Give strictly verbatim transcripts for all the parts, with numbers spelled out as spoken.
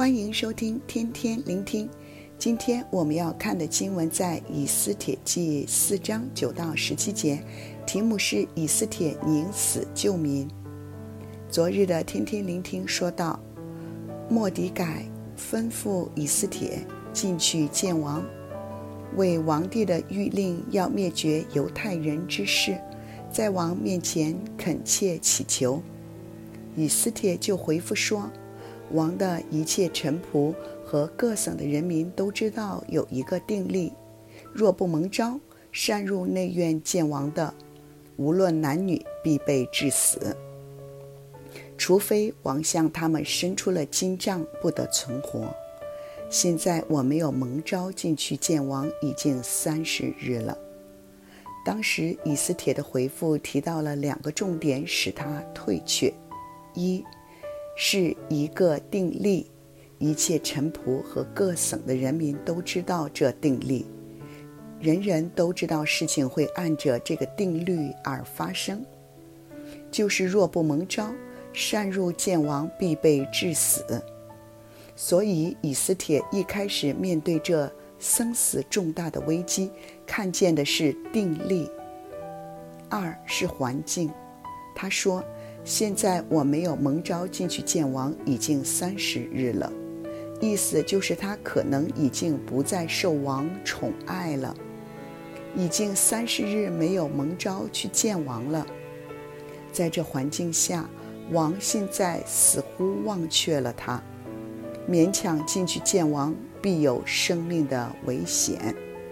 欢迎收听天天聆听。今天我们要看的经文在以斯帖记四章九到十七节，题目是以斯帖宁死救民。昨日的天天聆听说到，末底改吩咐以斯帖进去见王，为王帝的谕令要灭绝犹太人之事，在王面前恳切祈求。以斯帖就回复说，王的一切臣仆和各省的人民都知道有一个定例，若不蒙召擅入内院见王的，无论男女必被治死，除非王向他们伸出了金杖，不得存活。现在我没有蒙召进去见王，已经三十日了。当时以斯帖的回复提到了两个重点，使他退却。一是一个定例，一切臣仆和各省的人民都知道这定例，人人都知道事情会按着这个定律而发生，就是若不蒙召擅入见王，必被治死。所以以斯帖一开始面对这生死重大的危机，看见的是定例。二是环境，他说，现在我没有蒙召进去见王，已经三十日了，意思就是他可能已经不再受王宠爱了，已经三十日没有蒙召去见王了。在这环境下，王现在似乎忘却了他，勉强进去见王，必有生命的危险。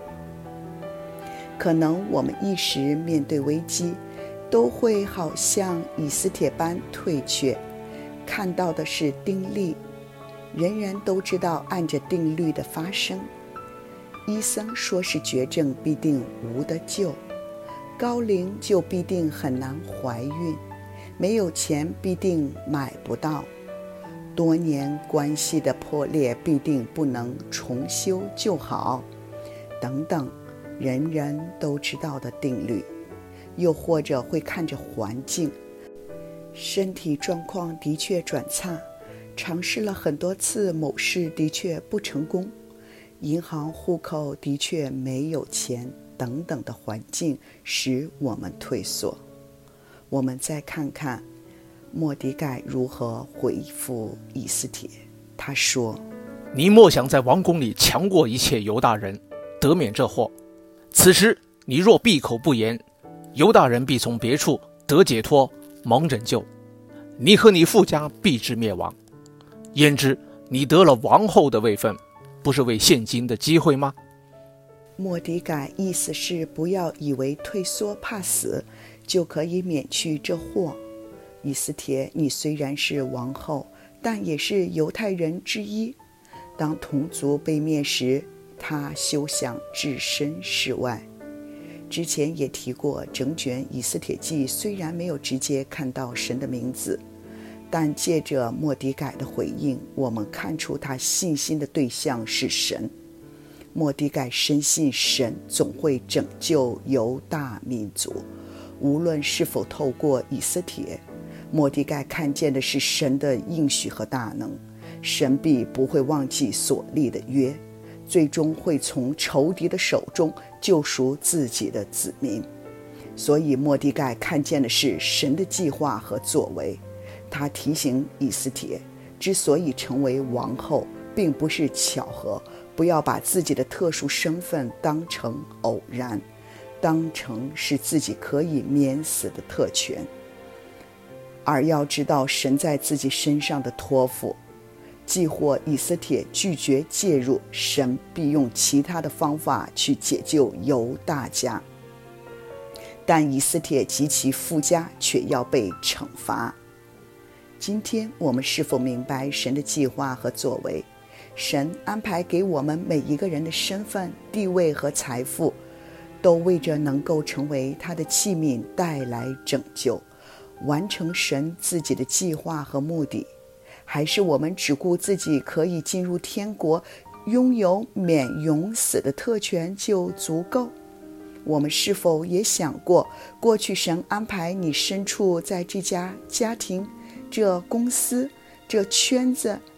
可能我们一时面对危机，都会好像以斯帖般退却，看到的是定律，人人都知道按着定律的发生。医生说是绝症必定无得救，高龄就必定很难怀孕，没有钱必定买不到，多年关系的破裂必定不能重修旧好，等等，人人都知道的定律。又或者会看着环境，身体状况的确转差，尝试了很多次某事的确不成功，银行户口的确没有钱，等等的环境使我们退缩。我们再看看末底改如何回复以斯帖。他说， 你莫想在王宫里强过一切犹大人，得免这祸。此时你若闭口不言，犹大人必从别处得解脱，蒙拯救，你和你父家必至灭亡。焉知你得了王后的位分，不是为现今的机会吗？ 末底改意思是不要以为退缩怕死就可以免去这祸。以斯帖，你虽然是王后，但也是犹太人之一，当同族被灭时，他休想置身事外。之前也提过，整卷以斯帖记虽然没有直接看到神的名字，但借着末底改的回应，我们看出他信心的对象是神。末底改深信神总会拯救犹大民族，无论是否透过以斯帖，末底改看见的是神的应许和大能，神必不会忘记所立的约，最终会从仇敌的手中救赎自己的子民。所以末底改看见的是神的计划和作为。他提醒以斯帖，之所以成为王后，并不是巧合，不要把自己的特殊身份当成偶然，当成是自己可以免死的特权，而要知道神在自己身上的托付。既或以斯帖拒绝介入，神必用其他的方法去解救犹大家，但以斯帖及其父家却要被惩罚。今天我们是否明白神的计划和作为？神安排给我们每一个人的身份、地位和财富，都为着能够成为他的器皿带来拯救，完成神自己的计划和目的。还是我们只顾自己可以进入天国，拥有免永死的特权就足够？我们是否也想过，过去神安排你身处在这家家庭、这公司、这圈子，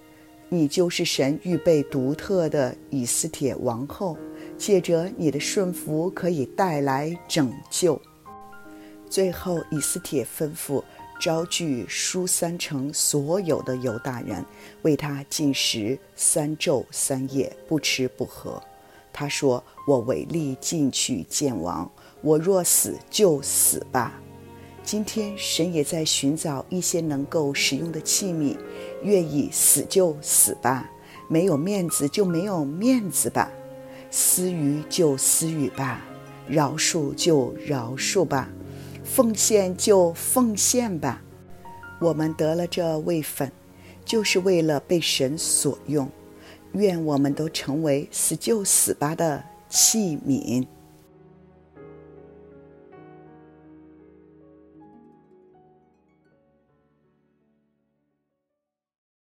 你就是神预备独特的以斯帖王后，借着你的顺服可以带来拯救。最后，以斯帖吩咐招聚书珊城所有的犹大人，为他禁食三昼三夜，不吃不喝。他说：我违例进去见王，我若死就死吧。今天神也在寻找一些能够使用的器皿，愿意死就死吧，没有面子就没有面子吧，私语就私语吧，饶恕就饶恕吧，奉献就奉献吧。我们得了这位分，就是为了被神所用。愿我们都成为死就死吧的器皿。